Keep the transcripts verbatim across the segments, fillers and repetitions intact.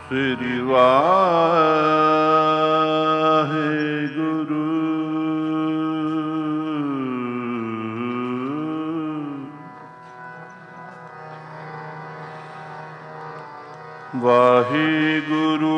ਸ੍ਰੀ ਵਾਹਿਗੁਰੂ। ਵਾਹਿਗੁਰੂ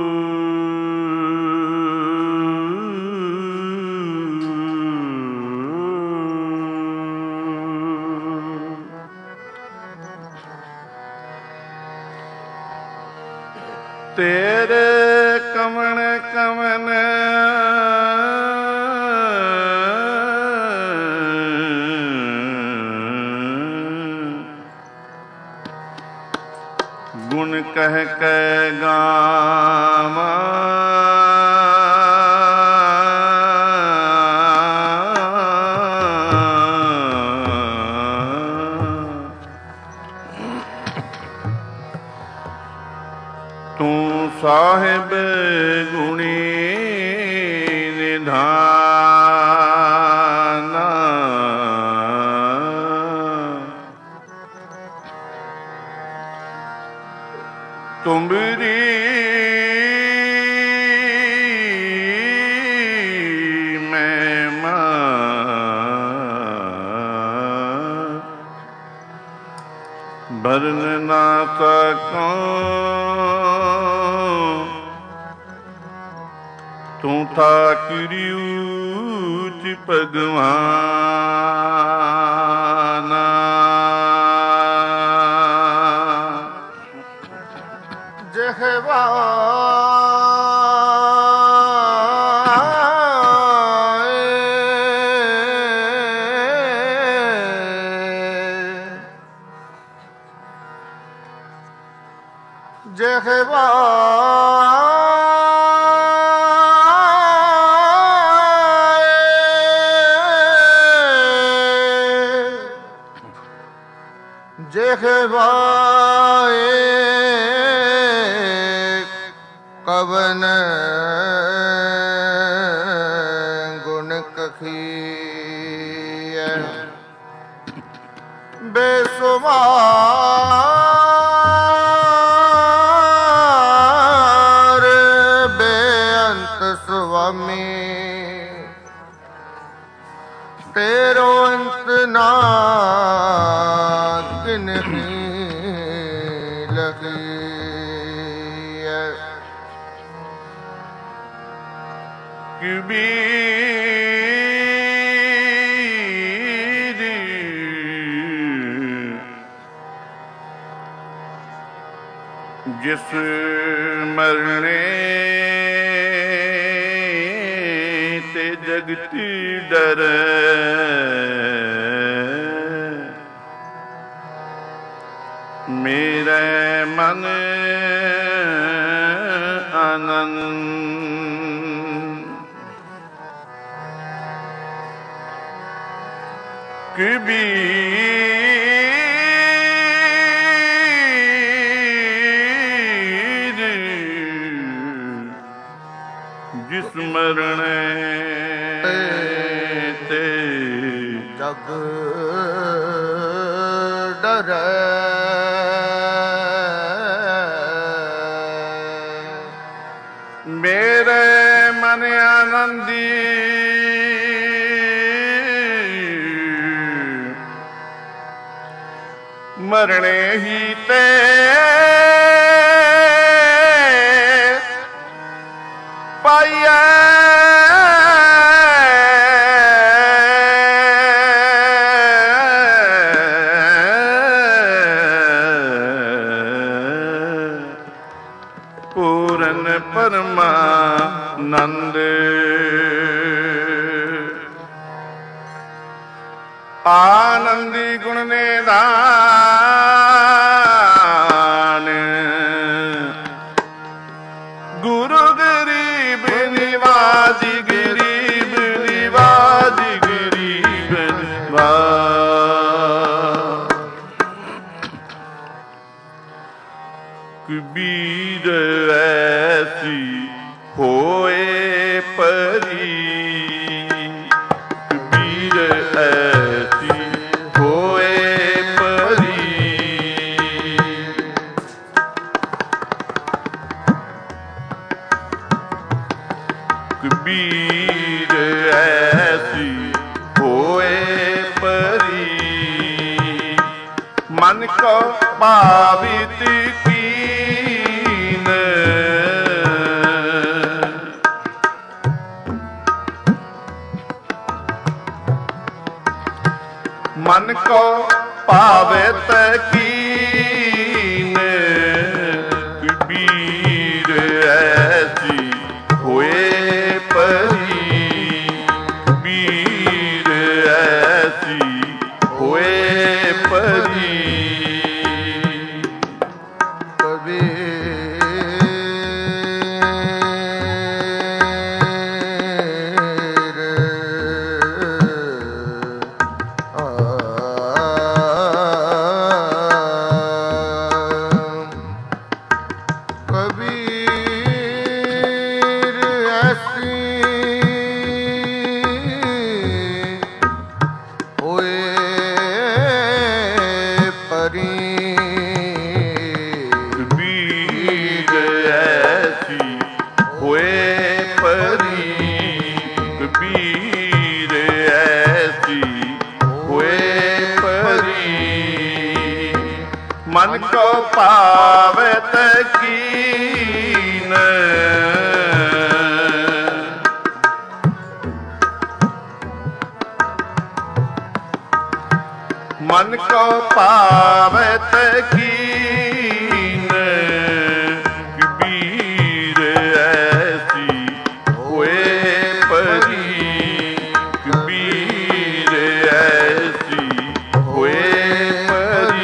ਤੇਰੇ ਕਵਣ ਕਵਣ ਗੁਣ ਕਹਿ ਕੇ ਗਾਵਾਂ। ਤੂੰ ਸਾਹਿਬ ਗੁਣੀ ਨਿਧਾਨਾ, ਤੁਮਰੀ ਮਹਿਮਾ ਵਰਨ ਨਾ ਸਕਾਂ। ਤੂੰ ਠਾਕੁਰੀ ਊਚ ਭਗਵਾਨਾ, ਜਿਹਵਾ ਜਿਹਵਾ ਜਿਹਵਾਏ ਕਵਨ ਗੁਣ ਕਖੀਐ ਬੇਸੁਮਾਰ ਬੇਅੰਤ ਸੁਆਮੀ, ਤੇਰੋ ਅੰਤ ਨਾ ਕਬੀਰ ਜਿਸ ਮਰਨੇ ਤੇ ਜਗਤੀ ਡਰੈ, ਮੇਰੇ ਮਨ ਆਨੰਦ ਕਬੀਰ ਜਿਸ ਮਰਣੇ ਤੇ ਜਗ ਡਰੈ, ਮੇਰੇ ਮਨ ਆਨੰਦੀ ਮਰਣੇ ਹੀ ਤੇ ਪਾਈਐ, ਪੂਰਨ ਪਰਮਾਨੰਦ। ਆਨੰਦੀ ਗੁਣ ਨਿਧਾਨ, ਗੁਰੂ ਗਰੀਬ ਨਿਵਾਜੀ, ਗਰੀਬ ਨਿਵਾਜੀ, ਗਰੀਬ ਨਿਵਾਜ। ਕਬੀਰ ਐਸੀ ਹੋਏ ਪਰੀ, ਕਬੀਰ ਐਸੀ ਹੋਏ ਪਰੀ। कबीर ऐसी होए परी, मन को पावित कीन। मन को पावित कीन, कबीर ऐसी होए परी, कबीर ऐसी होए परी। मन को पावत कीन, मन को पावत कीन, कबीर ऐसी होए परी, कबीर ऐसी होए परी।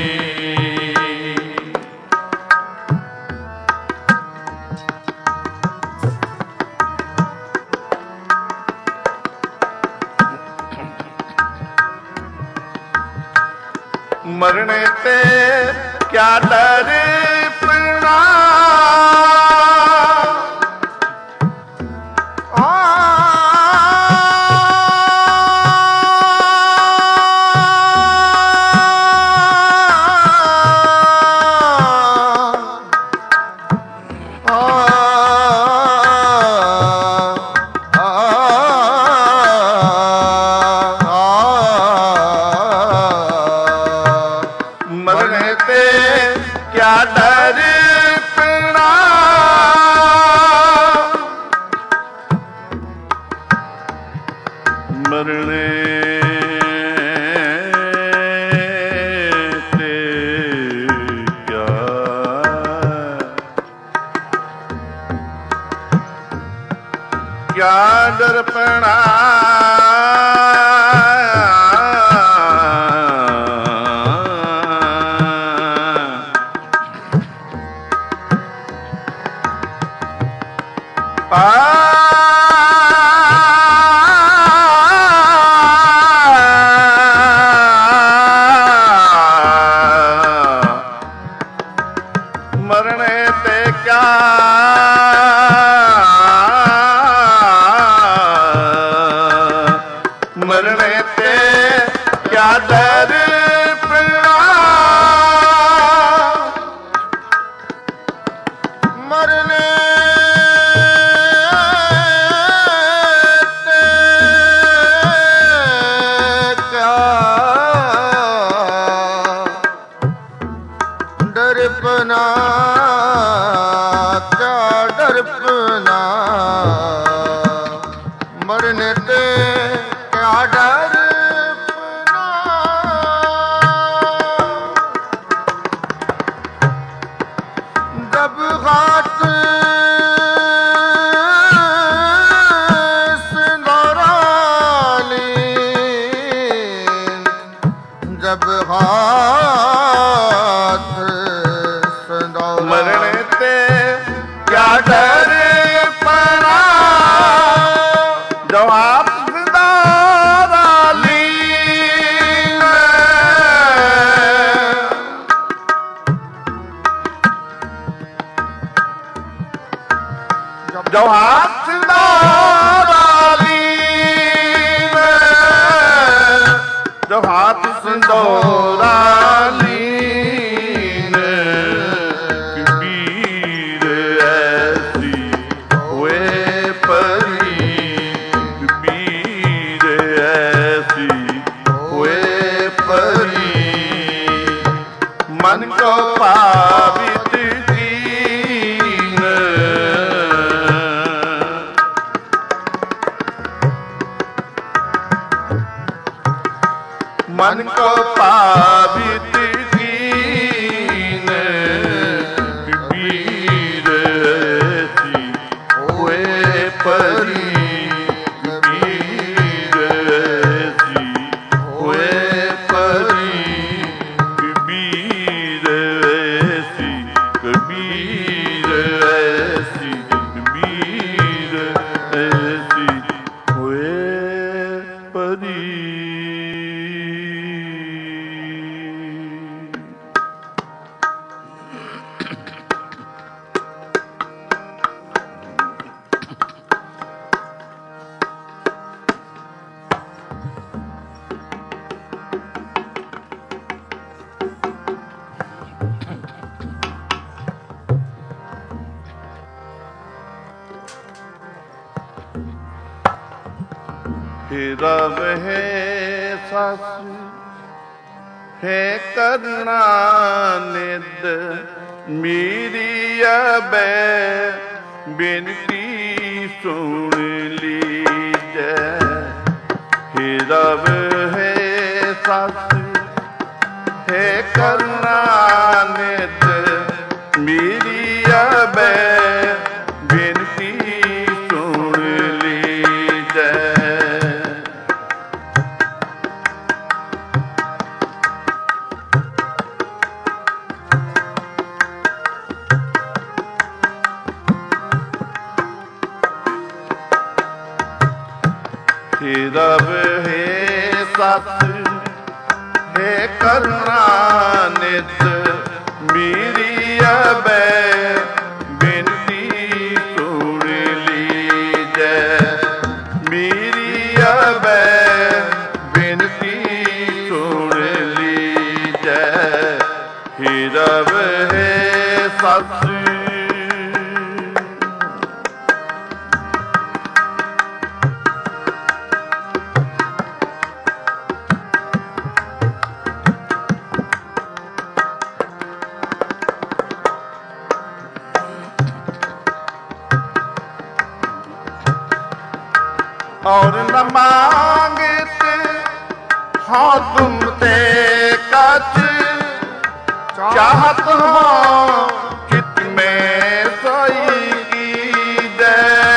मरने ते क्या डर पड़ा, मरने ते क्या डर पड़ा, मरने ते क्या क्या डर पड़ा, मरने ते क्या मरने ते क्या डर पड़ा, मरने डरपना क्या डरपना, मरने ते क्या डरपना। जब हाथ सिंदूरा ली, जब हाथ मरने ते क्या डर पड़ा, जो आप सिंदूरा ली, जो हाथ सिंदूरा ली, जो हाथ सिंदूरा ली, कबीर ऐसी होए परी, रव है सस है करना निद मेरी अबै बिनती सुन लीजै। हे रव है सस है करना निद मेरी अबै बिनती सुन लीजै। हे रब है सत है करना नित मेरी अबै बिनती सुन लीजै। मेरी अबै बिनती सुन लीजै। हे रब है सत और न मांगते हाँ तुम ते कछ चाहत हो चित में सोई कीजै।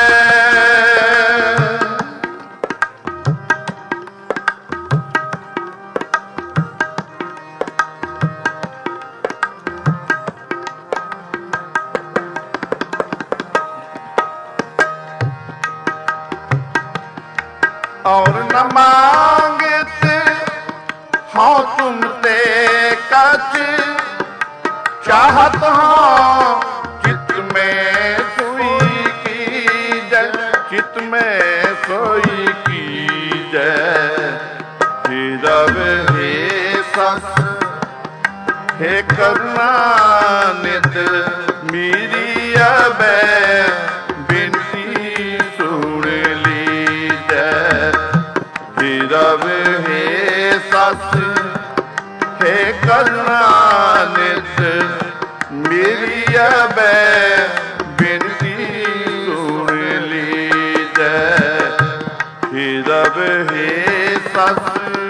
और न मांगते हाँ तुम ते कछ चाहत हो चित में सोई कीजै। चित में सोई कीजै। हे रब हे सस हे करना नित मेरी अबै बिनती सुन लीजै। हे रब हे सस हे करना नित मेरी अबै बिनती सुन लीजै। हे रब हे सस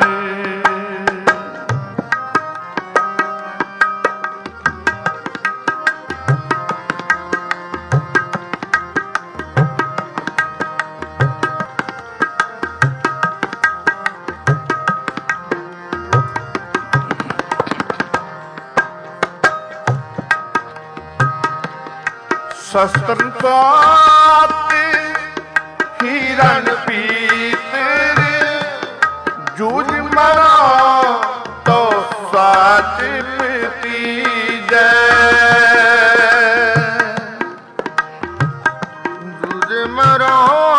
शस्त्र पाते हिरण पीतर जूझ मरा तो साच पीजै। जूझ मरा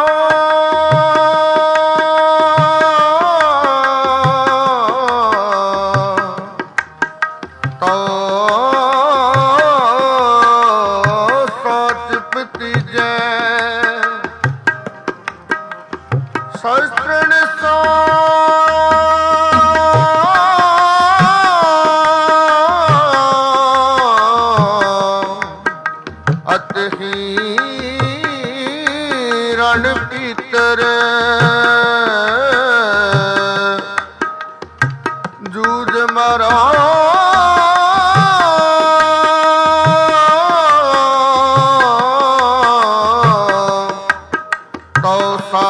शस्त्रन सो अतहि रण पीतर जूझ मरा तो सा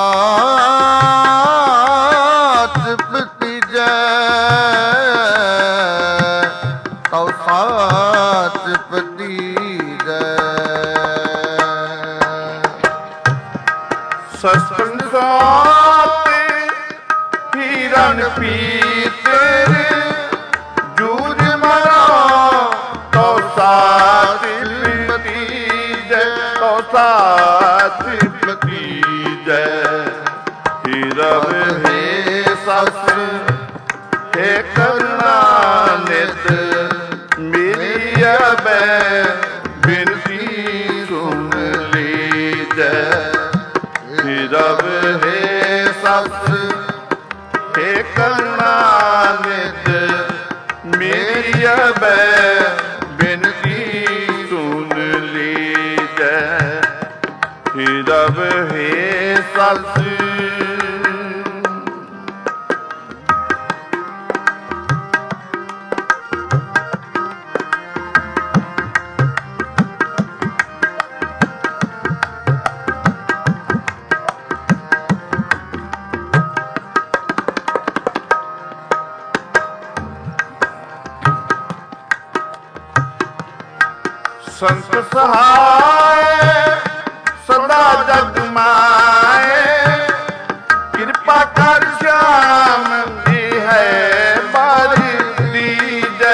शस्त्र साते हिरण पीतर जूझ मरा तो साथ पतीजै। तो साथ पतीजै। हे रब हे सस हे करना नित मेरी अबै बिनती सुन लीजै। रब हे सस ਰਸ संत सहाय सदा जग माए, कृपा कर श्याम जी है बारी दीजै।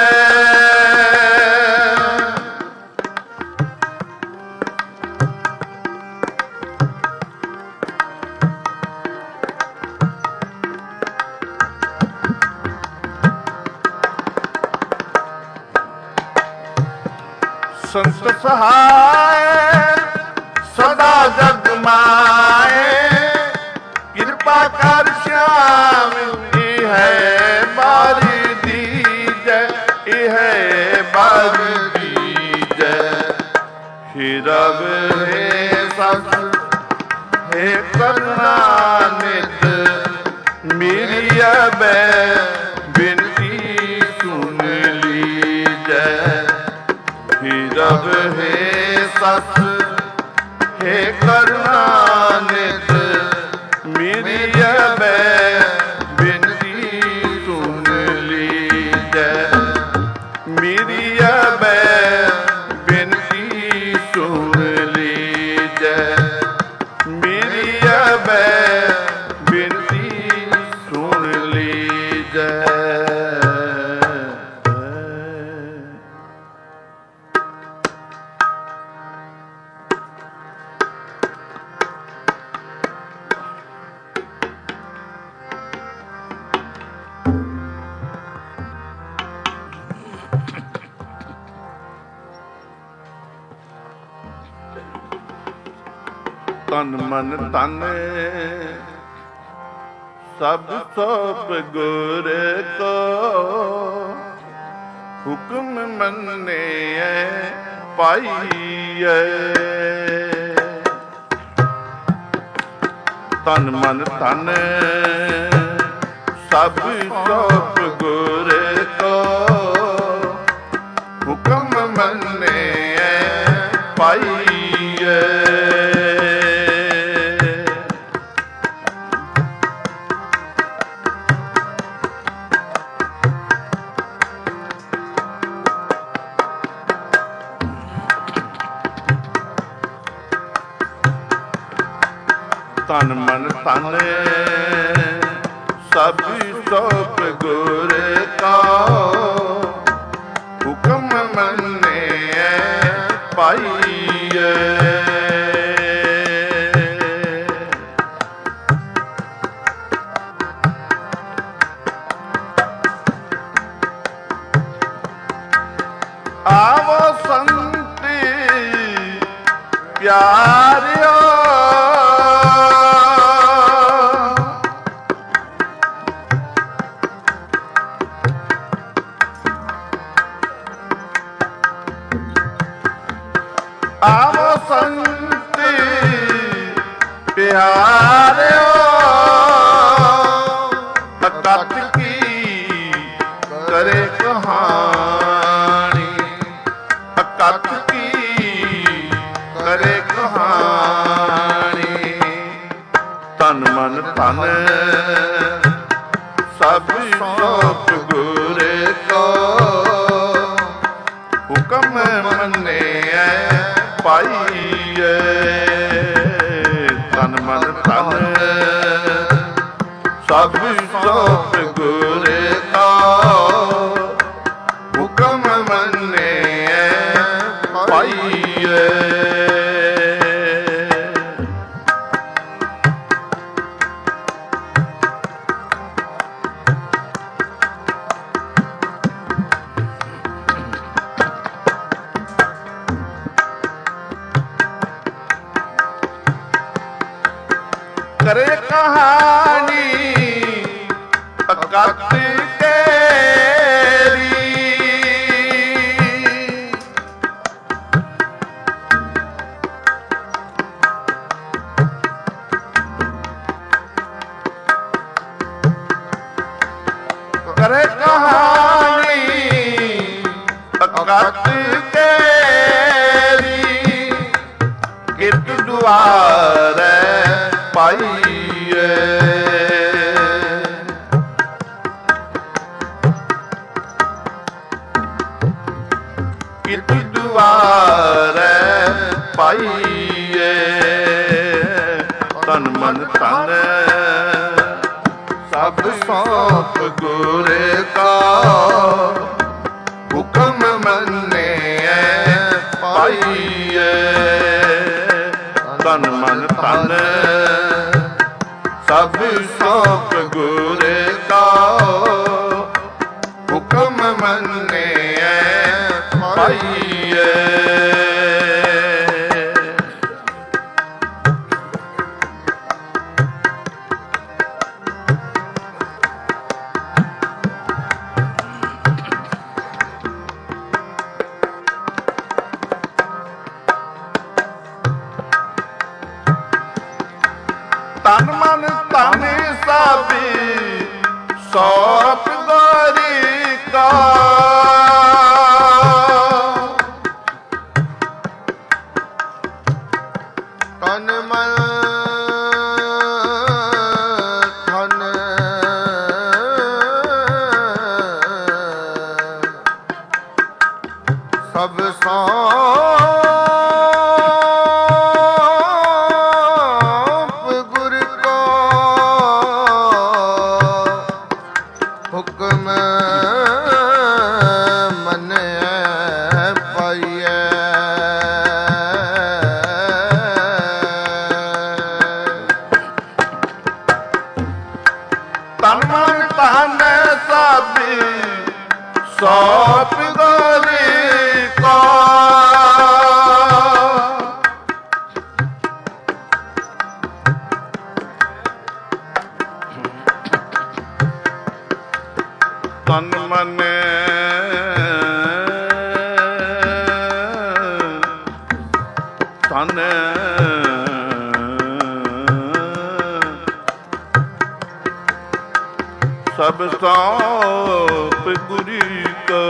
संत सहाय सदा जग माए, कृपा कर श्याम जी है बारी दीजै, है बारी दीजै। हे रब हे सस हे करुणा नित, मेरी अबै बिनती सुन लीजै। हे रब हे सस हे करुणा नित, मेरी अबै बिनती सुन लीजै। मेरी अबै बिनती सुन लीजै। मेरी अबै बिनती सुन लीजै। तन मन तन सब सौंप गुर को, हुक्म मन्ने पाइए। तन मन तन सब सौंप गुर को, हुक्म मन्ने पाइए। तन मन तन सब सौंप गुर का, हुक्म मन्ने पाइए। आवो संत प्यारियो, आवो संत प्यारियो। अकत की करे कहानी, अकत की करे कहानी। तन मन तन सब सौंप गुर को, हुक्म मन्ने पाइए। तन मन तन सब सौंप गुर का, हुक्म मन्ने पाइए। करे कहानी अकत तेरी, ਭਗਤ ਕੇਰੀ ਕਿਤ ਦੁਆਰੈ ਪਾਈਏ ਕਿਤ ਦੁਆਰੈ ਪਾਈਏ ਤਨ ਮਨ ਤਨ ਸਭ ਸੌਂਪ ਗੁਰ ਕਾ ਹੁਕਮ ਮੰਨਿਐ ਪਾਈਏ ਤਨ ਮਨ ਤਨ ਸਭ ਸੌਂਪ ਗੁਰ ਕਾ ਹੁਕਮ ਮੰਨਿਐ ਪਾਈਏ ਤਨ ਮਨ ਤਨ ਸਭ ਸੌਂਪ ਗੁਰ ਕਾ ਤਨ ਮਨ ਤਨ ਸਭ ਸੌਂਪ ਗੁਰ ਕਾ ਹੁਕਮ ਮੰਨਿਐ ਪਾਈਐ ਤਨ ਮਨ ਤਨ ਸਭ ਸੌਂਪ ਗੁਰ ਕਾ ਤਨ ਮਨ ਤਨ ਸਭ ਸੌਂਪ ਗੁਰ ਕਾ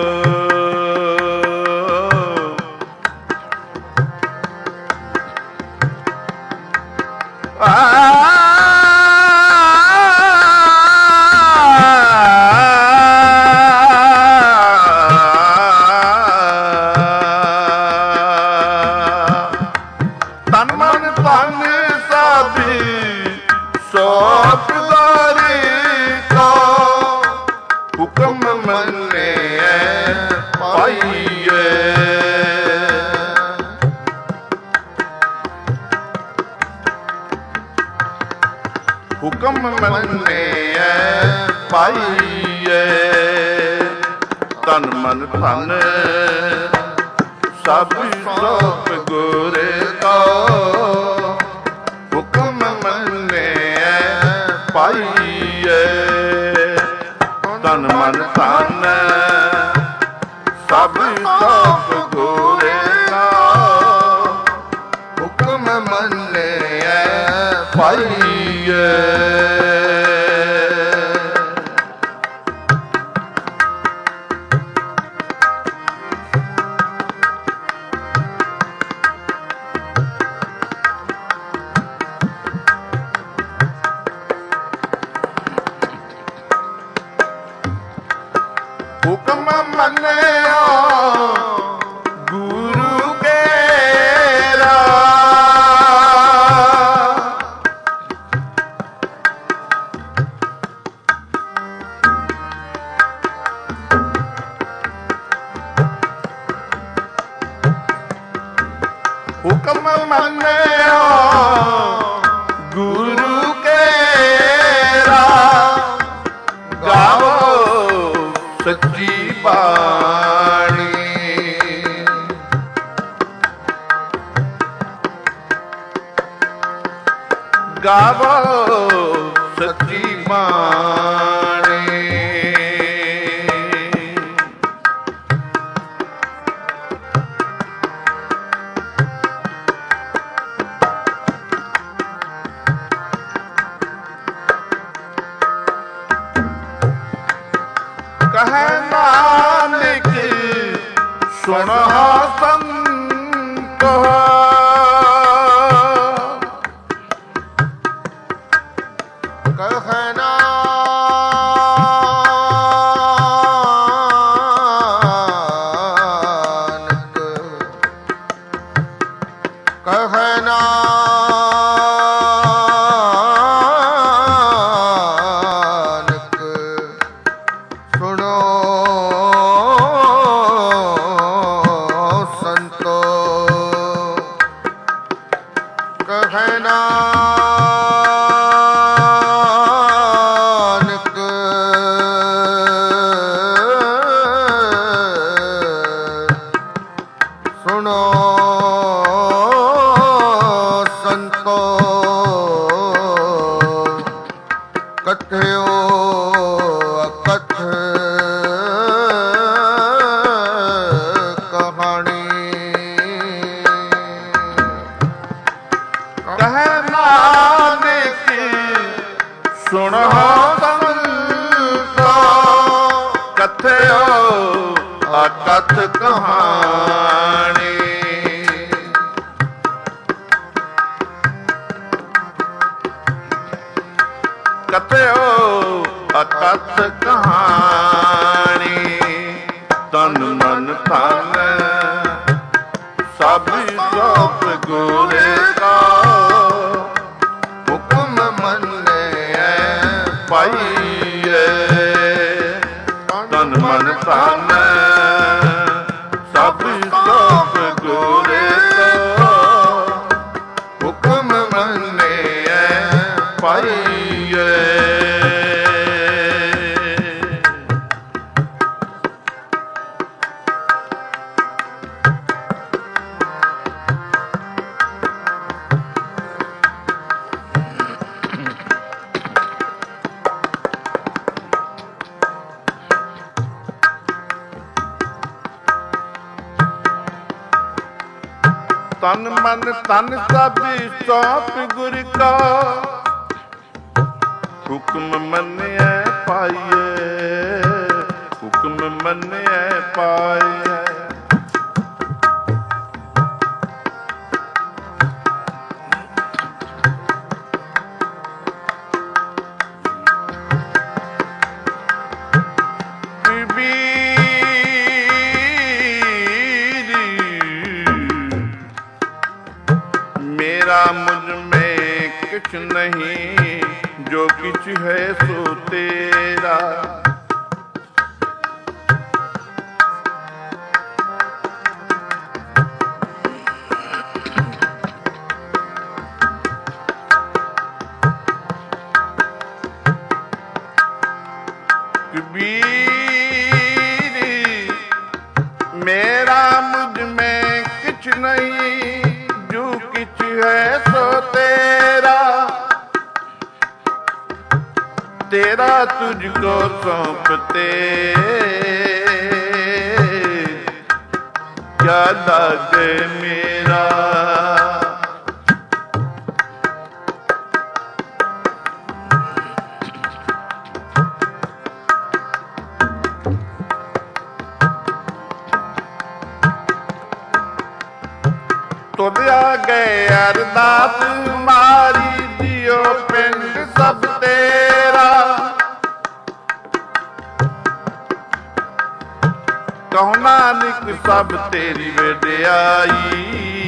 ਤਨ ਮਨ ਤਨ ਸਭ ਸੌਂਪ ਗੁਰ ਕਾ ਹੁਕਮ ਮੰਨਿਐ ਪਾਈਏ ਹੁਕਮ ਮੰਨਿਐ ਪਾਈਏ ਤਨ ਮਨ ਤਨ ਸਭ ਸੌਂਪ ਗੁਰ ਕਾ ਹੁਕਮ ਮੰਨਿਐ ਪਾਈਏ ਤਨ ਮਨ ਤਨ ਸਭ ਸੌਂਪ ਗੁਰ ਕਾ ਹੁਕਮ ਮੰਨਿਐ ਪਾਈਏ ਹੁਕਮ ਮੰਨਿਆ ਗੁਰੂ ਕੇਰਾ ਹੁਕਮ ਮੰਨਿਆ ਗੁਰੂ ਕੇਰਾ ਗਾਵੋ ਸੱਚੀ ਬਾਣੀ ਗਾਵੋ ਸੱਚੀ ਬਾਣੀ ਕਹੈ ਨਾਨਕ ਸੁਣ ਸੁਣੋ ਸੰਤ ਕਹੈ ਨਾਨਕ ਕਹੈ ਨਾਨਕ ਸੁਣੋ ਸੰਤੋ ਕਹੈ ਨਾਨਕ ਸੁਣੋ ਸੰਤੋ ਕਥਿਓ ਅਕਥ ਕਹਾਣੀ ਕਹਿ ਨਾਨਕ ਸੁਣੋ ਸੰਤ ਕਥਿਓ ਅਕਥ ਕਹਾਣੀ ਕਥਿਓ ਅਕਥ ਕਹਾਣੀ ਤਨ ਮਨ ਧਨ ਸਭ ਸੋਪ ਗੁਰੇ ਕਾ ਹੁਕਮ ਮੰਨਿਐ ਪਾਈਏ ਤਨ ਮਨ ਧਨ ਸਭ ਸੋਪ ਗੁਰੇ ਕਾ ਹੁਕਮ ਮੰਨਿਐ ਪਾਈਏ ਤਨ ਮਨ ਤਨ ਸਭ ਸੌਂਪ ਗੁਰ ਕਾ ਹੁਕਮ ਮੰਨਿਐ ਪਾਈਏ ਹੁਕਮ ਮੰਨਿਐ ਪਾਈਏ मेरा मुझ में कुछ नहीं जो कुछ है सो तेरा कबीर मेरा मुझ में कुछ नहीं जो कुछ है सो तेरा तेरा तुझको सौंपते क्या लागे मेरा ਤੁਰਿਆ ਗਏ ਅਰਦਾਸ ਮਾਰੀ ਦਿਓ ਪਿੰਡ ਸਭ ਤੇਰਾ ਕਹੋ ਨਾਨਕ ਸਭ ਤੇਰੀ ਵਡਿਆਈ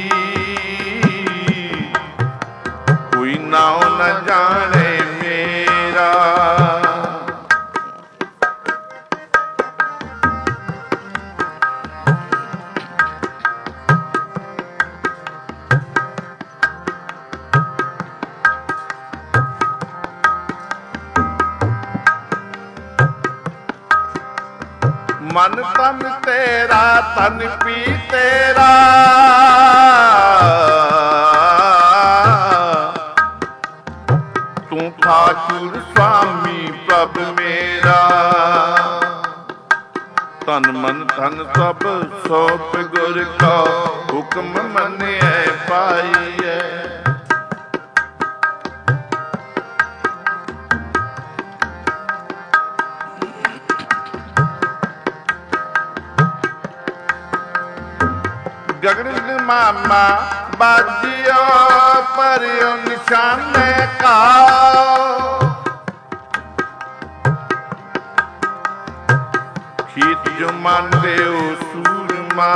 ਕੋਈ ਨਾਉ ਨ ਜਾਣੇ ਮੇਰਾ मन तन तेरा तन पी तेरा तू ठाकुर स्वामी प्रभ मेरा तन मन धन सब सौंप गुर का हुक्म मनिए पाइए ਮਾਮਾ ਬਾਜਿਓ ਪਰਿਓ ਨਿਸ਼ਾਨੇ ਕਾ ਖੀਤ ਜੋ ਮੰਨਦੇ ਹੋ ਸੂਰਮਾ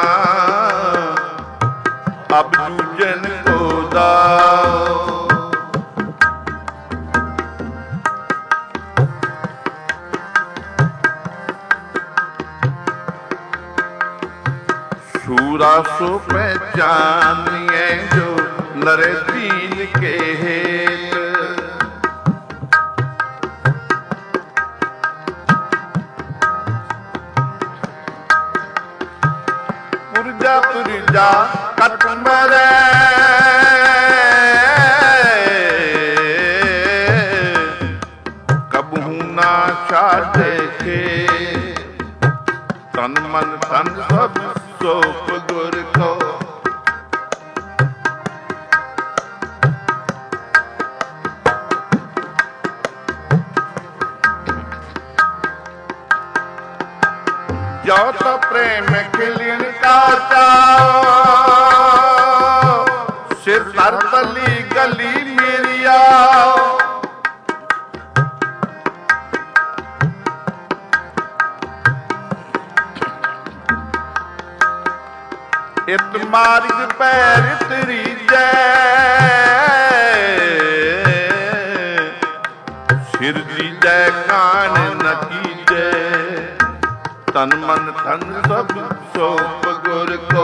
ਅਬ ਜੂਜਨ ਕੋ ਦਾਓ सूरा सो पहचानिए जो नरे दीन के हेत पुरजा पुरजा कट मरे कबहू ना छाड़े के तन मन तन सब सोप गुर को जो तो प्रेम खिलियन का चाओ सिर सर तली गली मेरिया इत मार्ग पैर तरी जय सिर दी जय कान न की जय तन मन धन सब सौंप गुर को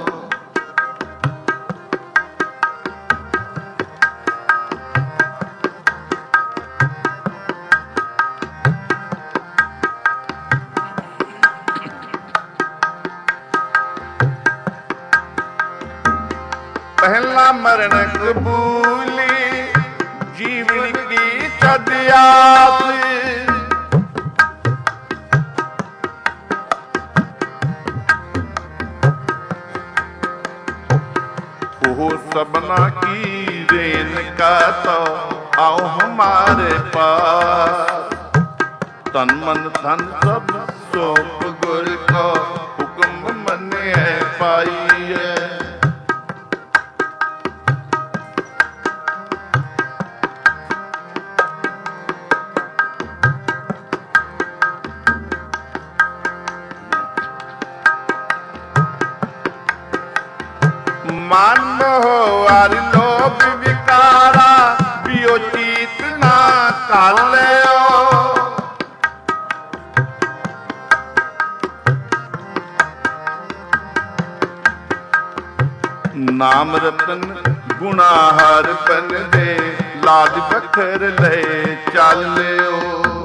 पहला मरण कबूली जीवन की सदियात हो सबना की रेन का तो आओ हमारे पास तन मन धन सब सौंप गुर को हुक्म मने पाइए मान हो आर लोभ विकारा पियो चीत ना कालियो नाम रतन गुना हर पन दे लाज बखर ले चालियो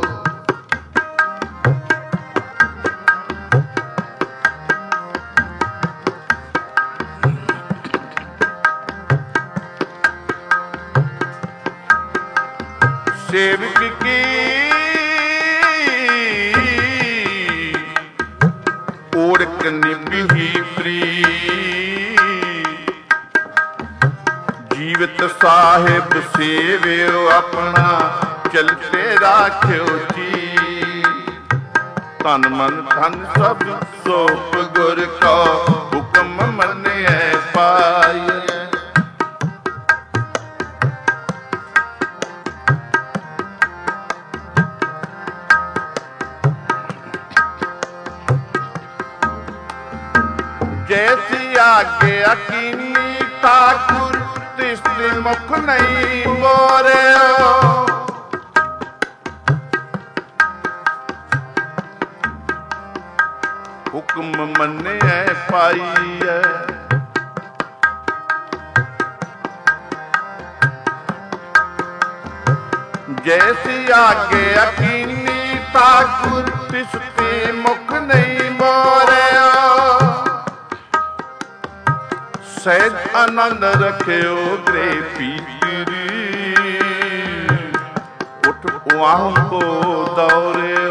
सेवक की ओढ़क निभी प्री जीवित साहिब सेव्यो अपना चलते राख्यो जी तन मन धन सब सौंप गुर को हुक्म मने पाई जैसी आगे अकीनी ठाकुर तिसने मुख नहीं मोरे हुक्म मने पाई है जैसी आगे अकीनी ठाकुर तिसने मुख नहीं मोरे सहज आनंद रखियो ग्रे पीतरी उठ वहाँ को दौड़े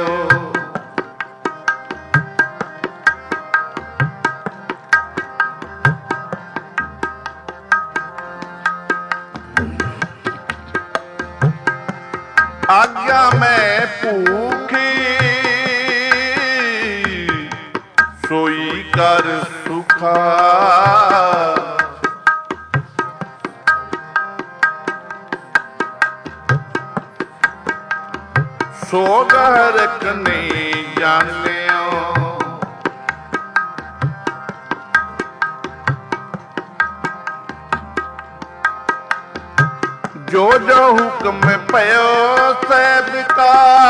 आज्ञा में भूखी सोई कर सुख ਸੁਖਾ। ਸੋ ਗਹਿਰਕ ਨਹੀਂ ਜਾਣਿਓ, ਜੋ ਜੋ ਹੁਕਮ ਪਇਓ ਸਹਿਬ ਕਾ।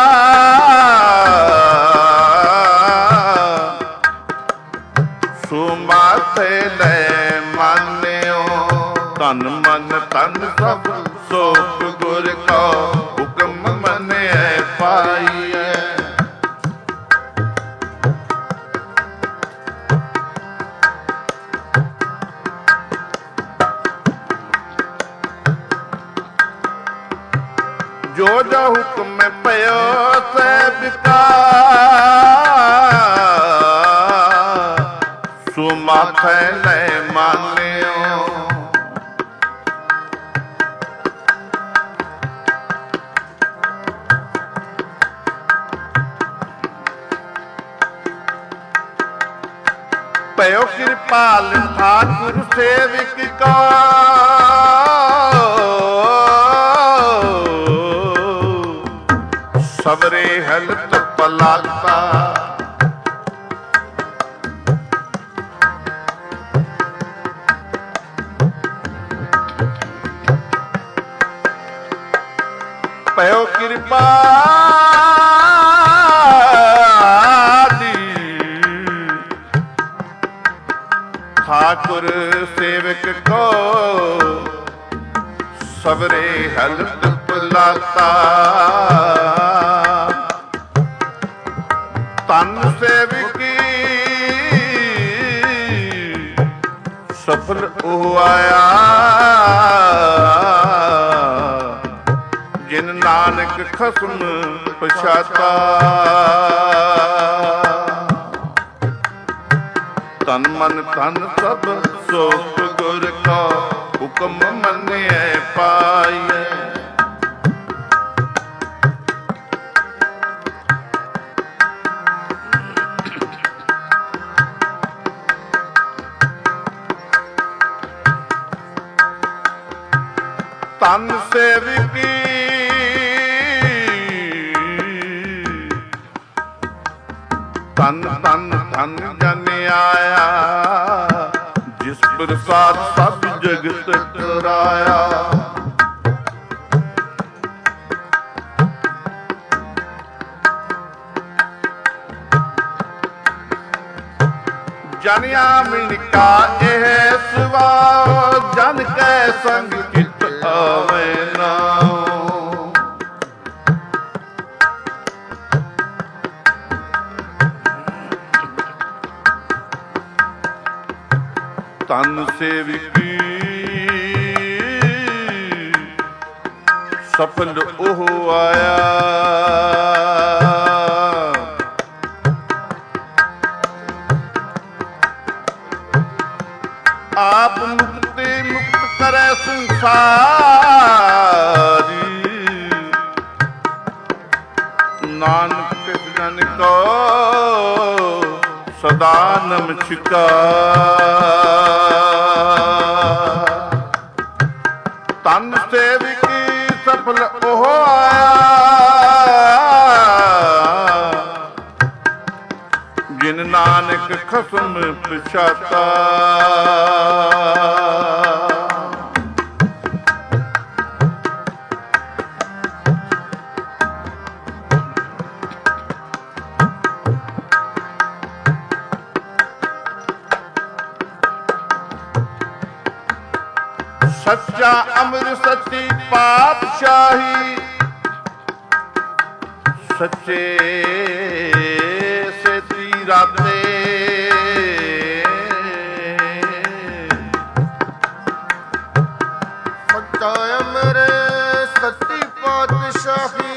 ਸੋ ਮਾਥੇ ਲੈ ਮਾਨਿਓ, ਤਨ ਮਨ ਤਨ ਸਭ ਸੋਖ ਗੁਰ ਕਾ। ਹੁਕਮ ਮੰਨਿਐ ਪਾਈਐ, ਜੋ ਜੋ ਹੁਕਮ ਪਇਓ ਸਹਿਬ ਕਾ। ਸੋ ਮਾਥੈ ਲੈ ਮਾਨਿਓ, ਪਇਓ ਕਿਰਪਾਲ ਠਾਕੁਰ ਸੇਵਕ ਕਾ। ਸਵਰੇ ਹਲਤ ਪਲਾਤਾ, ਪਇਓ ਕਿਰਪਾ ਠਾਕੁਰ ਸੇਵਕ ਕੋ। ਸਵਰੇ ਹਲਤ ਪਲਾਤਾ, ਤਨ ਸੇਵਕੀ ਸਫਲ ਉਹ ਆਇਆ। ਜਿਨ ਨਾਨਕ ਖਸਮ ਪਛਾਤਾ, ਤਨ ਮਨ ਧਨ ਸਭ ਸੋਖ ਗੁਰ ਕਾ। ਹੁਕਮ ਮੰਨਿਐ ਪਾਈਐ, ਤਨ ਸੇਵਕੀ ਤਨ ਤਨ ਧਨ ਜਨ ਆਇਆ। ਜਿਸ ਪ੍ਰਸਾਦ ਸਭ ਜਗਤ ਟਰਾਇਆ। ਜਨ ਆਮਿਨ ਕਾ ਇਹ ਸਵਾ। ਜਨ ਕੈ ਸੰਗ ਚਿਤ ਆਵੇ ਨਾਉ। ਤਨ ਸੇਵਕੀ ਸਫਲ ਉਹ ਆਇਆ। ਆਪ ਮੁਕਤੀ ਮੁਕਤ ਕਰੈ ਸੰਸਾਰੀ। ਨਾਨਕ ਤਿਸ ਜਨ ਕੋ ਸਦਾ ਨਮਸਕਾਰ। ਤਨ ਸੇਵਕੀ ਸਫਲ ਉਹ ਆਇਆ। ਜਿਨ ਨਾਨਕ ਖਸਮ ਪਛਾਤਾ। ਸੱਚਾ ਅਮਰ ਸੱਚੀ ਪਾਤਸ਼ਾਹੀ। ਸੱਚੇ ਸੇਤੀ ਰਾਤੇ। ਸੱਚਾ ਅਮਰ ਸੱਚੀ ਪਾਤਸ਼ਾਹੀ।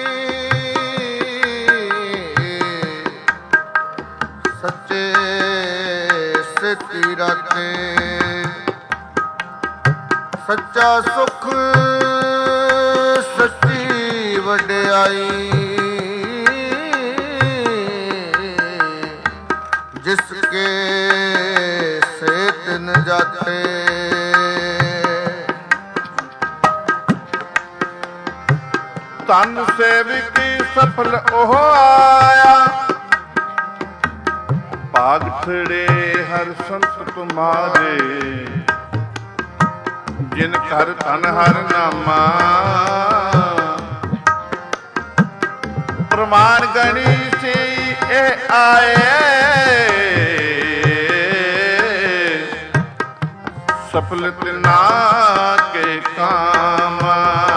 ਸੱਚੇ ਸੇਤੀ ਰਾਤੇ। ਸੱਚਾ ਸੁਖ ਸੱਚੀ ਵਡਿਆਈ। ਜਿਸ ਕੇ ਜਾਤੇ। ਤਨ ਸੇਵਕੀ ਸਫਲ ਉਹ ਆਇਆ, ਭਾਗ ਠੜੇ ਹਰ ਸੰਤ ਤੁਮਾਰੇ। ਜਿਨ ਘਰ ਧਨ ਹਰ ਨਾਮਾ, ਪ੍ਰਮਾਣ ਗਣੀ ਸੀ ਇਹ ਆਏ। ਸਫਲ ਤਿਨਾ ਕੇ ਕਾਮਾ।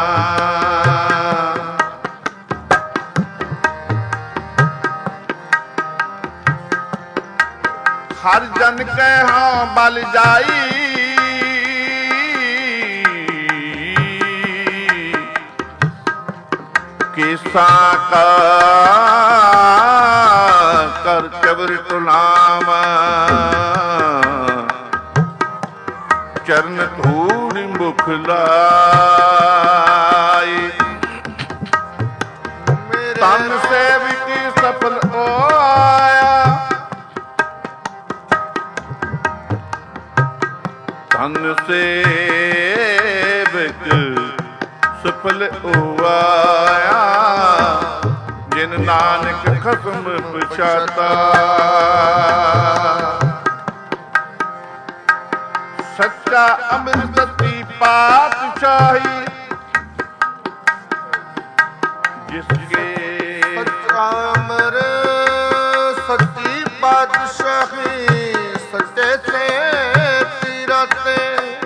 ਹਰ ਜਨ ਕੈ ਹਾਂ ਬਲ ਜਾਈ, ਕੇਸਾ ਕਾ ਕਰ ਚਵਰ ਟੁਲਾਵਾ। ਚਰਨ ਧੂੜ ਮੁਖ ਲਾਈ, ਤਨ ਸੇਵਕੀ ਸਫਲ ਆਇਆ। ਤਨ ਸੇਵਕ ਸਫਲ ਆਇਆ, ਜਿਨ ਨਾਨਕ ਖਸਮ ਪਛਾਤਾ। ਸੱਚਾ ਅੰਮ੍ਰਿਤ ਸੱਚੀ ਪਾਤਸ਼ਾਹੀ, ਜਿਸਕੇ ਸੱਚਾ ਅੰਮ੍ਰਿਤ ਸੱਚੀ ਪਾਤਸ਼ਾਹੀ। ਸੱਚੇ ਸੇ ਤੀਰਾ ਤੇ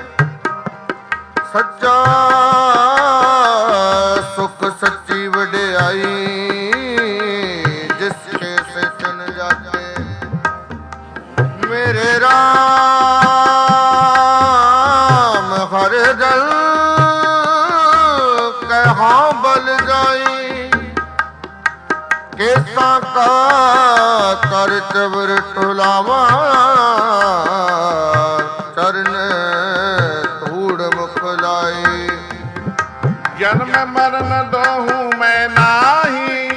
ਸੱਚਾ ਸੁਖ ਸੱਚੀ ਵਡਿਆਈ। ਜਿਸਕੇ ਸਚਨ ਜਾਤੇ ਮੇਰੇ ਰਾਮ ਹਰ ਜਲ ਕਹਾਂ ਬਲ ਜਾਈ। ਕੇਸਾ ਕਾ ਕਰ ਚਵਰ ਟੁਲਾਵਾ, ਚਰਨ ਧੂੜ ਮੁਖ ਲਾਈ। ਜਨਮ ਮਰਨ ਦੋਹੂੰ ਮੈਂ ਨਾਹੀ,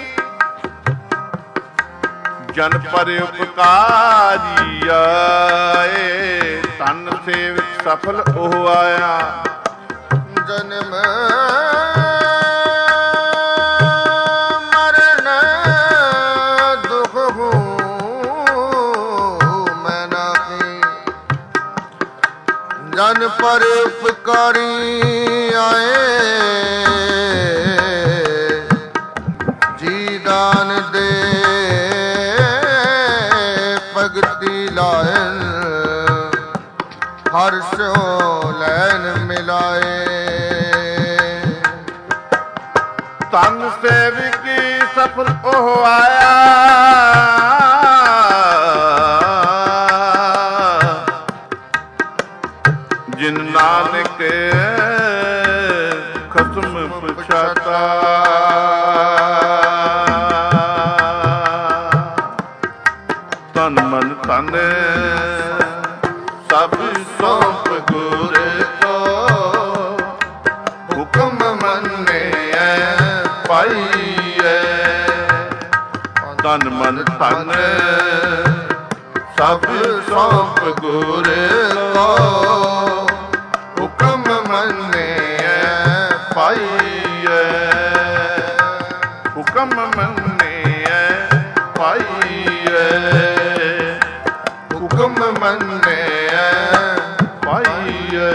ਜਨ ਪਰ ਉਪਕਾਰੀ ਆਏ। ਤਨ ਸੇਵਕ ਸਫਲ ਉਹ ਆਇਆ, ਜਨਮ ਮਰਨ ਦੁਖ ਹੂੰ ਮੈਂ ਨਾਹੀ। ਜਨ ਪਰ ਉਪਕਾਰੀ ਆਏ। ਜੀ ਦਾਨ ਦੇ ਭਗਤੀ ਲਾਇਨ, ਹਰ ਸੋ ਲੈਨ ਮਿਲਾਏ। ਤਨ ਸੇਵਕੀ ਸਫਲ ਉਹ ਆਇਆ, ਜਿਨ ਨਾਨਕ ਖਸਮ ਪਛਾਤਾ। ਤਨ ਮਨ ਤਨ ਸਭ ਸੌਂਪ ਗੁਰ ਕੋ, ਹੁਕਮ ਮੰਨਿਐ ਪਾਈਐ। ਤਨ ਮਨ ਤਨ ਸਭ ਸੌਂਪ ਗੁਰ ਕੋ, ਹੁਕਮ ਮੰਨਿਐ ਪਾਈਐ। ਹੁਕਮ ਮੰਨਿਐ ਪਾਈਐ। ਹੁਕਮ ਮੰਨਿਐ ਪਾਈਐ।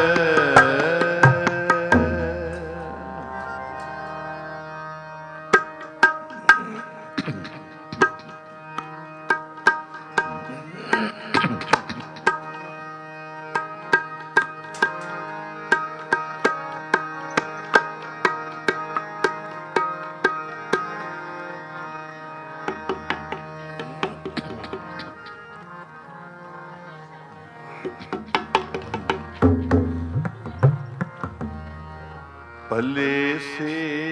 भले से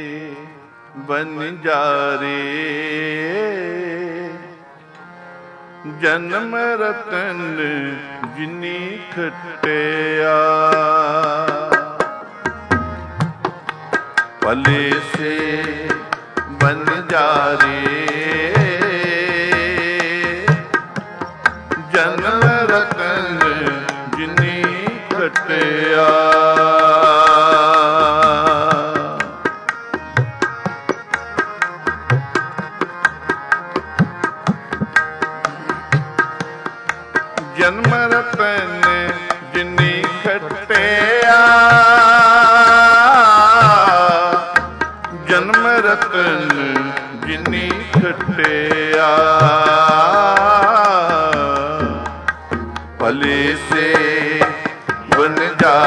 बंजारे जन्म रतन जिनी खटिया। भले से बंजारे जन्म रतन जिनी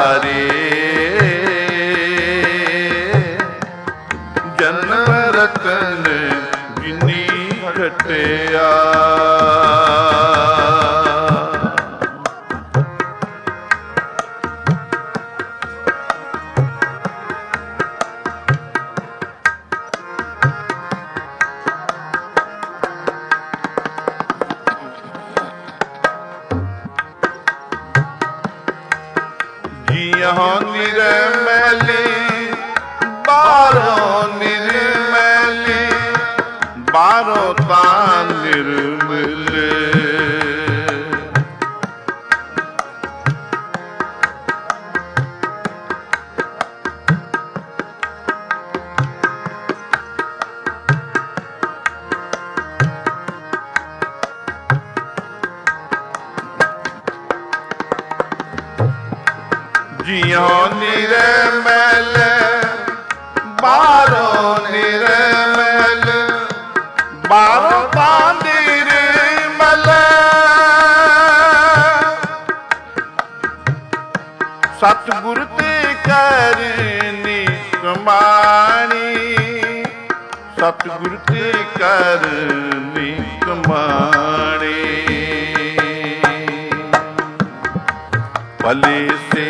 ਜਾਰੇ ਜਨਮ ਰਤਨ ਜਿਨੀ ਖਟਿਆ ਨਿਰਮਲੀ ਬਾਹਰੋਂ ਨਿਰਮਲੀ ਬਾਹਰੋਂ ਤਾਂ ਨਿਰਮਲ ਜਿਉ ਨਿਰਮਲ ਬਾਹਰੋਂ ਨਿਰਮਲ ਬਾਹਰੋਂ ਤਾਂ ਨਿਰਮਲ ਸਤਿਗੁਰ ਤੇ ਕਰਨੀ ਕਮਾਣੀ ਸਤਿਗੁਰ ਤੇ ਕਰਨੀ ਕਮਾਣੀ ਭਲੇ ਸੇ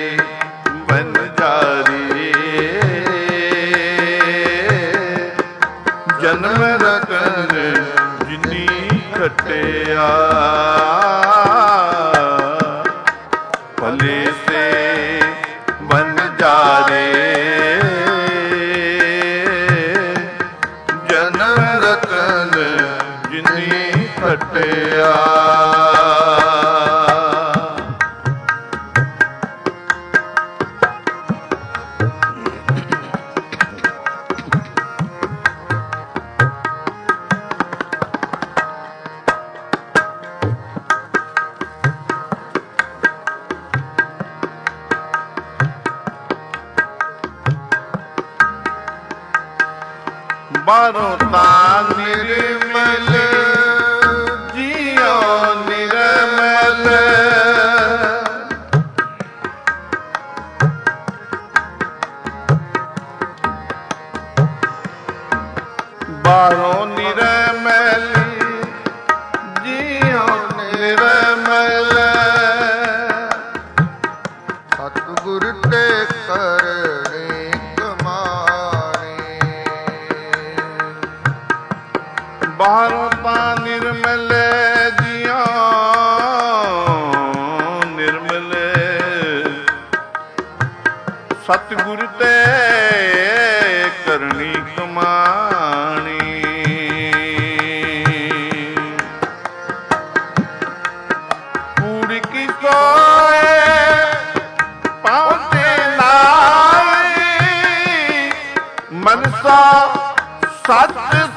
ਜਨਮ ਰਤਨ ਜਿਨੀ ਖਟਿਆ ਭਲੇ ਸੇ ਬਨ ਜਾਰੇ ਜਨਮ ਰਤਨ ਜਿਨੀ ਖਟਿਆ ਬਾਹਰੋਂ ਤਾਂ ਨਿਰਮਲ ਜਿਉ ਨਿਰਮਲ ਬਾਹਰੋਂ ਨਿਰਮਲ ਜਿਉ ਨਿਰਮਲ ਸਤਿਗੁਰ ਤੇ ਕਰਨੀ ਬਾਹਰੋਂ ਤਾਂ ਨਿਰਮਲ ਜਿਉ ਨਿਰਮਲ ਸਤਿਗੁਰ ਤੇ ਕਰਨੀ ਕਮਾਣੀ ਕੂੜ ਕੀ ਸੋਏ ਪਾਉਂਦੇ ਨਾਈ ਮਨਸਾ ਸਤ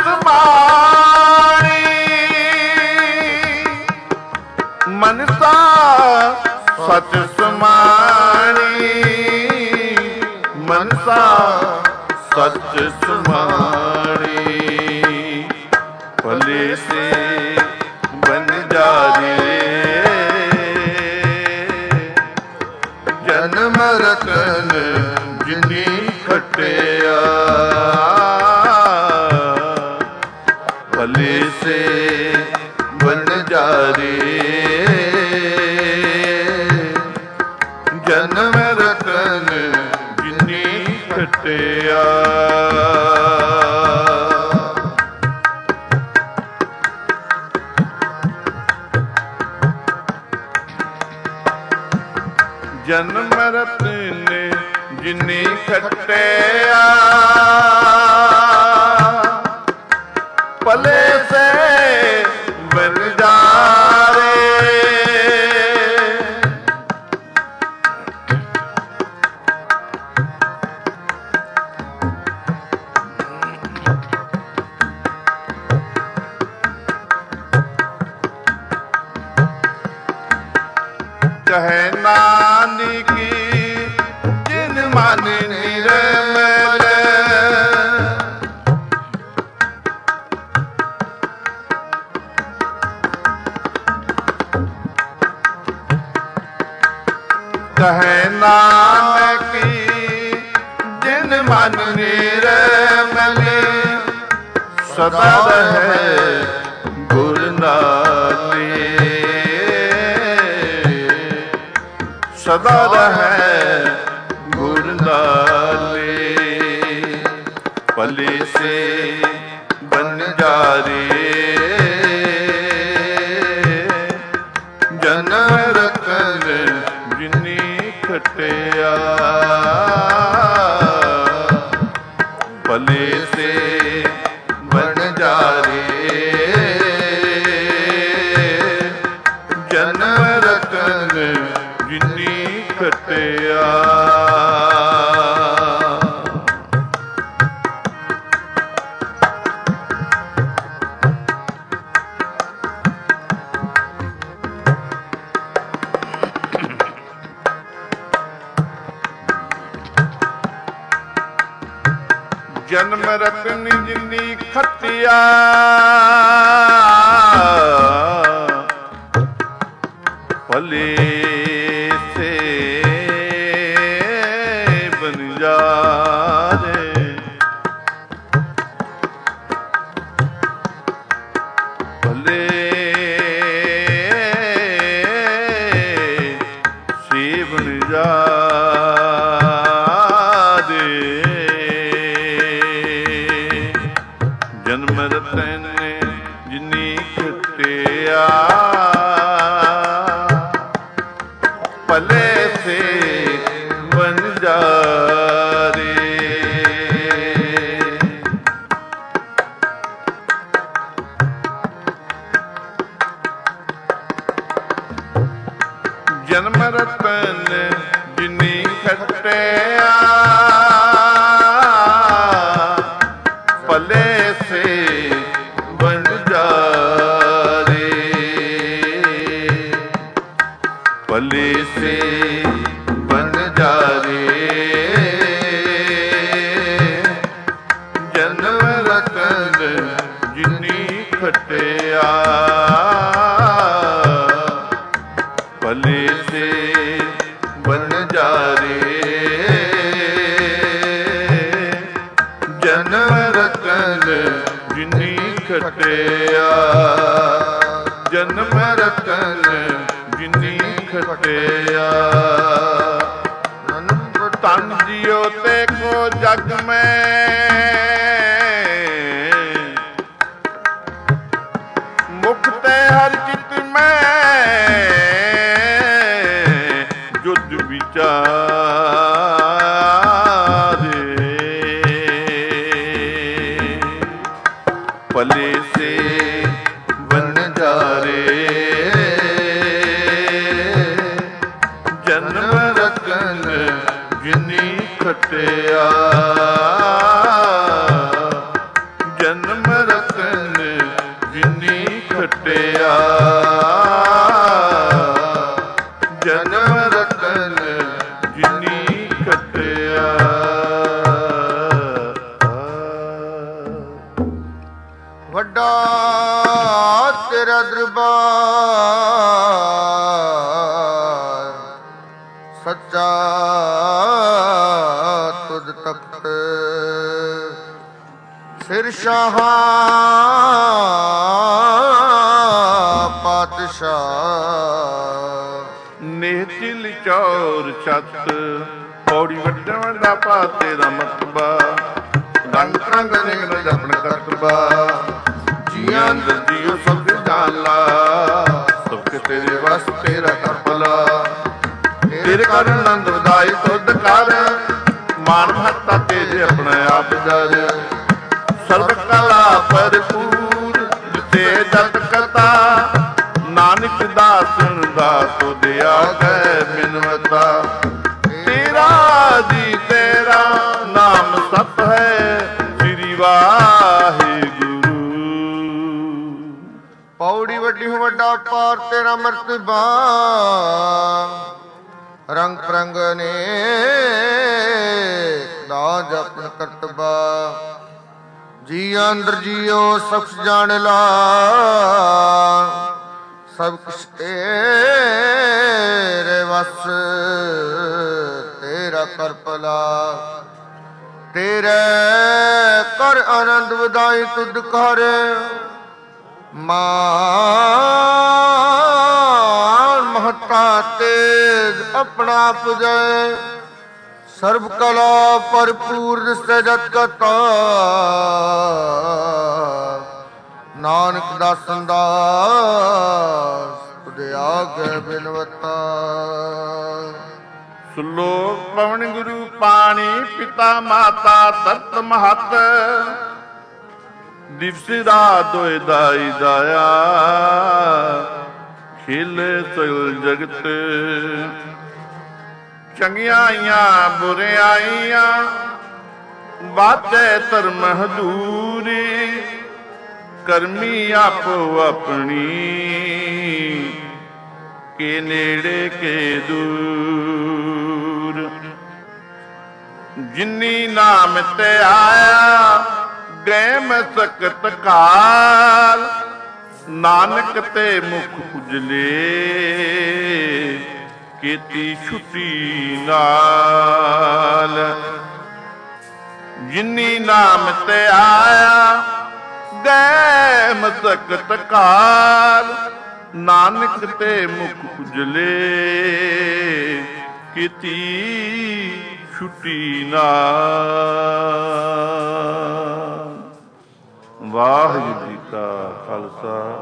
ਮਨਸਾ ਸਚ ਸਮਾਣੀ ਮਨਸਾ ਸਚ ਸਮਾਣੀ ਭਲੇ ਸੇ ਬਨ ਜਾਰੇ ਜਨਮ ਰਤਨ ਜਿਨੀ ਖਟਿਆ ਭਲੇ ਸੇ ਬਨ ਜਾਰੇ ਜਨਮ ਰਤਨ ਜਿਨੀ ਖਟਿਆ ਜਨਮ ਰਤਨ ਜਿਨੀ ਖਟਿਆ ਭਲੇ ਸੇ ਬਨ ਜਾਰੇ ਕਹੈ ਨਾਨਕ ਜਿਨ ਮਨ ਨਿਰਮਲ ਕਹੈ ਨਾਨਕ ਮਨ ਨਿਰਮਲ ਸਦਾ ਰਹੇ ਗੁਰ ਨਾਲੇ, ਸਦਾ ਰਹੇ ਗੁਰ ਨਾਲੇ। ਭਲੇ ਸੇ ਬੰਜਾਰੇ ਜਨਮ ਰਤਨ ਜਿਨੀ ਖਟਿਆ, ਭਲੇ ਸੇ ਬੰਜਾਰੇ ਜਨਮ ਰਤਨ ਜਿਨੀ ਖਟਿਆ। ਜਨਮ ਰਤਨ ਜਿਨੀ ਖਟਿਆ, ਭਲੇ ਸੇ ਬੰਜਾਰੇ ਭਲੇ ਸੇ ਬੰਜਾਰੇ। ਜਨਮ ਰਤਨ ਜਿਨੀ ਖਟਿਆ, ਭਲੇ ਸੇ ਬੰਜਾਰੇ। ਜਨਮ ਰਤਨ ਜਿਨੀ ਖਟਿਆ, ਭਲੇ ਸੇ ਬੰਜਾਰੇ ਭਲੇ ਸੇ ਬੰਜਾਰੇ। ਜਨਮ ਰਤਨ ਜਿਨੀ ਖਟਿਆ, ਭਲੇ ਸੇ ਬੰਜਾਰੇ ਜਨਮ ਰਤਨ ਜਿਨੀ ਖਟਿਆ, ਜਨਮ ਰਤਨ ਜਿਨੀ ਖਟਿਆ। ਧਨ ਜਿਉ ਤੇ ਕੋ ਜਗ ਮੈਂ ਮੁਖ ਤੇ ਹਰ ਚਿਤ ਮੈਂ ਜੁਦ ਵਿਚਾਰੇ ਭਲੇ ਸੇ ਬੰਜਾਰੇ ਜਨਮ ਰਤਨ ਜਿਨੀ ਖਟਿਆ, ਜਨਮ ਰਤਨ ਜਿਨੀ ਖਟਿਆ, ਜਨਮ ਰਤਨ ਜਿਨੀ ਖਟਿਆ। ਵੱਡਾ ਤੇਰਾ ਦਰਬਾਰ ਸੱਚਾ ਤੁਧ ਤਖਤ, ਸਿਰ ਸ਼ਾਹਾਂ ਪਾਤਸ਼ਾਹ। ਨੇਤਿਲ ਚੌਰ ਛੱਤ ਪੌੜੀ ਵੱਡਣ ਦਾ ਪਾ ਤੇਰਾ ਮਤਬਾ, ਰੰਗ ਰੰਗ ਨਿਗਲ ਜਪਣ ਕਰਤਬਾ। ਜੀਆਂ ਅੰਦਰ ਜੀਓ ਸਭ ਜਾਲਾ, ਸਭ ਤੇਰੇ ਵਸ ਤੇਰਾ ਕਰ ਭਲਾ। ਤੇਰੇ ਕਰ ਆਨੰਦ ਵਧਾਈ ਤੁਧ ਕਰ, ਮਾਨ ਮਹੱਤਾ ਤੇਰੇ ਆਪਣੇ ਆਪ ਜਰ। ਸਰਬ ਕਲਾ ਭਰਪੂਰ ਤੇ ਜਤ ਕਤਾ, ਨਾਨਕ ਦਾਸਨ ਦਾਸ ਦਿਆ ਗੈ ਮਿਨਵਤਾ। ਤੇਰਾ ਜੀ ਤੇਰਾ ਨਾਮ ਸਤ ਹੈ, ਸ੍ਰੀ ਵਾਹਿਗੁਰੂ। ਪੌੜੀ ਵੱਡੀ ਹੋ ਵੱਡਾ ਪਾਰ ਤੇਰਾ ਮਰਤਬਾ, ਰੰਗ ਪ੍ਰੰਗ ਨੇ ਦਾ ਜਪਨ ਕਰਤਬਾ। ਜੀ ਅੰਦਰ ਜੀਓ ਸਭ ਜਾਣ ਲਾ, ਸਭ ਕੁਛ ਤੇਰੇ ਵਸ ਤੇਰਾ ਕਰ ਭਲਾ। ਤੇਰੇ ਕਰ ਆਨੰਦ ਵਧਾਈ ਤੁਧ ਕਰ ਮਾਨ ਮਹਤਾ ਤੇਜ ਆਪਣਾ ਪੁਜੈ ਸਰਬ ਕਲਾ ਭਰਪੂਰ ਦਿਸੈ ਜਤ ਕਤਾ ਨਾਨਕ ਦਾਸਨ ਦਾਸ ਤੁਧ ਆਗੇ ਬਿਨਵਤਾ। ਸ਼ਲੋਕ ਪਵਨ ਗੁਰੂ ਪਾਣੀ ਪਿਤਾ ਮਾਤਾ ਤਰਤ ਮਹਤ ਦਿਵਸ ਰਾਤ ਦੋਇ ਦਾਈ ਦਾਇਆ ਖੇਲੇ ਸਗਲ ਜਗਤ ਚੰਗੀਆਂ ਆਈਆਂ ਬੁਰੀਆਂ ਆਈਆਂ ਬਾਤੈ ਧਰਮ ਹਦੂਰੀ ਕਰਮੀ ਆਪੋ ਆਪਣੀ ਕੇ ਨੇੜੇ ਕੇ ਦੂਰ ਜਿਨੀ ਨਾਮ ਤੇ ਆਇਆ ਗਏ ਮੈਂ ਸਕਤ ਕਾਲ ਨਾਨਕ ਤੇ ਮੁਖ ਉਜਲੇ ਕੀਤੀ ਛੁੱਟੀ ਨਾਲ ਜਿਨੀ ਨਾਮ ਤੇ ਆਇਆ ਗਏ ਮੈਂ ਸਕਤ ਕਾਲ ਨਾਨਕ ਤੇ ਮੁਖ ਉਜਲੇ ਕੀਤੀ ਛੁੱਟੀ ਨਾਲ। ਵਾਹਿਗੁਰੂ ਜੀ ਕਾ ਖਾਲਸਾ